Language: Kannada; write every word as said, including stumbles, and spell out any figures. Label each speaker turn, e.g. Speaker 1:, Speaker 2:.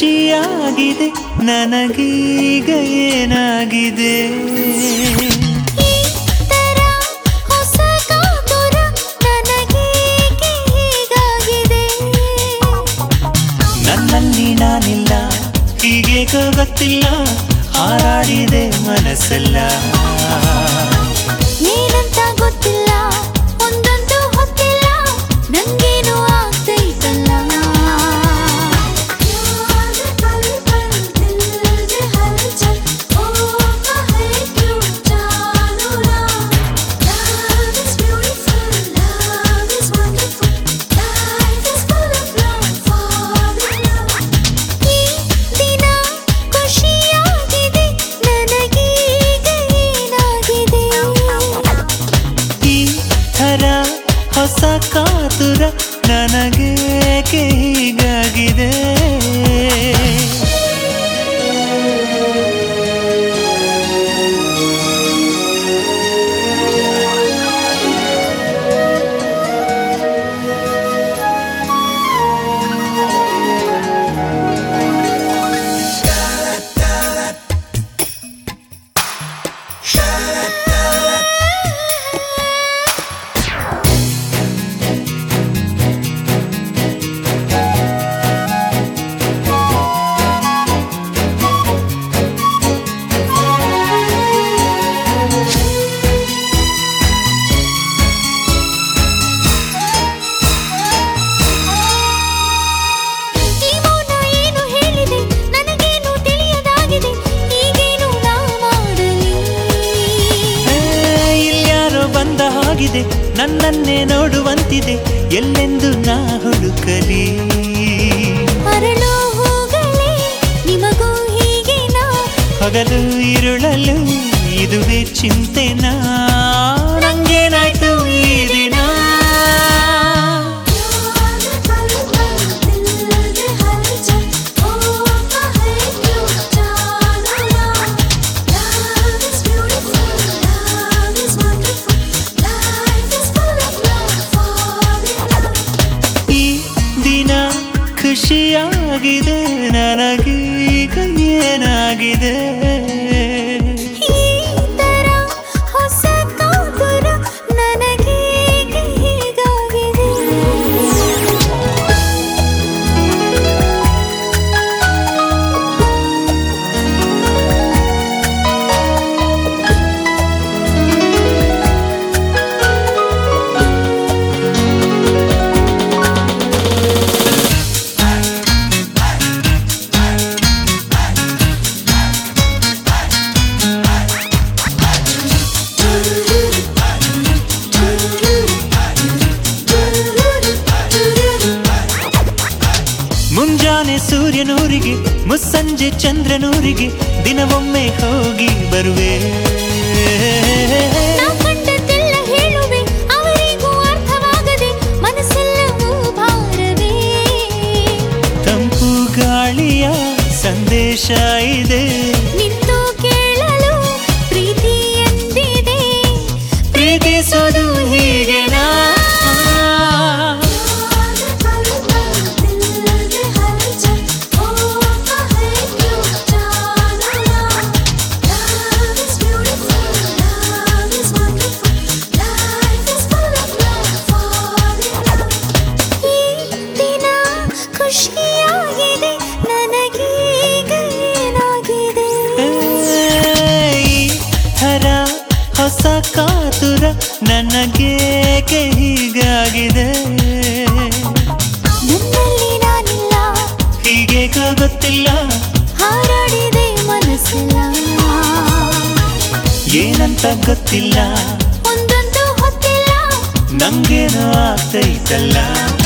Speaker 1: ಖುಷಿಯಾಗಿದೆ ನನಗೀಗ ಏನಾಗಿದೆ ನನ್ನಲ್ಲಿ ನಾನಿಲ್ಲ ಹೀಗೆ ಗೊತ್ತಿಲ್ಲ ಹಾರಾಡಿದೆ ಮನಸ್ಸೆಲ್ಲ
Speaker 2: ಏನಂತ ಗೊತ್ತಿಲ್ಲ ಒಂದೊಂದು ಹೊತ್ತಿಲ್ಲ ನಂಗೇನು ಆಗ್ತೈತಲ್ಲ
Speaker 1: ಹೊಸ ಕಾತುರ ನನಗೇಕೆ ಹೀಗಾಗಿದೆ ನನ್ನನ್ನೇ ನೋಡುವಂತಿದೆ ಎಲ್ಲೆಂದು ನಾ ಹುಡುಕಲಿ
Speaker 2: ಅರಳೋ ಹೂಗಳೇ ನಿಮಗೂ ಹೀಗೆನಾ
Speaker 1: ಹಗಲು ಇರುಳಲು ಇದುವೇ ಚಿಂತೆನಾ ನಂಗೇನಾಯ್ತು ಈ ದಿನ ಖುಷಿಯಾಗಿದೆ ನನಗೀಗ ಏನಾಗಿದೆ
Speaker 2: ಈ ತರ ಹೊಸ ಕಾತುರ ನನಗೀಗ ಹೀಗಾಗಿದೆ
Speaker 1: ಮುಂಜಾನೆ ಸೂರ್ಯನೂರಿಗೆ ಮುಸ್ಸಂಜೆ ಚಂದ್ರನೂರಿಗೆ ದಿನವೊಮ್ಮೆ ಹೋಗಿ ಬರುವೆ
Speaker 2: ಕಂಡದ್ದೆಲ್ಲ ಹೇಳುವೆ ಅವರಿಗೂ ಅರ್ಥವಾಗದೆ ಮನಸ್ಸೆಲ್ಲವೂ ಭಾರವೇ
Speaker 1: ತಂಪು ಗಾಳಿಯ ಸಂದೇಶ ಇದೆ
Speaker 2: ನಿಂತು ಕೇಳಲು ಪ್ರೀತಿ ಎಂದಿದೆ
Speaker 1: ಪ್ರೀತಿಸೋದು ಹೀಗೆನಾ
Speaker 2: ಖುಷಿಯಾಗಿದೆ ನನಗೀಗ ಏನಾಗಿದೆ
Speaker 1: ಈ ಥರ ಹೊಸ ಕಾತುರ ನನಗೇಕೆ ಹೀಗಾಗಿದೆ
Speaker 2: ನನ್ನಲ್ಲಿ ನಾನಿಲ್ಲ
Speaker 1: ಹೀಗೆ ಗೊತ್ತಿಲ್ಲ
Speaker 2: ಹಾರಾಡಿದೆ ಮನಸ್ಸೆಲ್ಲ
Speaker 1: ಏನಂತ ಗೊತ್ತಿಲ್ಲ
Speaker 2: ಒಂದೊಂದು ಹೊತ್ತಿಲ್ಲ
Speaker 1: ನಂಗೇನೋ ಆಗ್ತೈತಲ್ಲ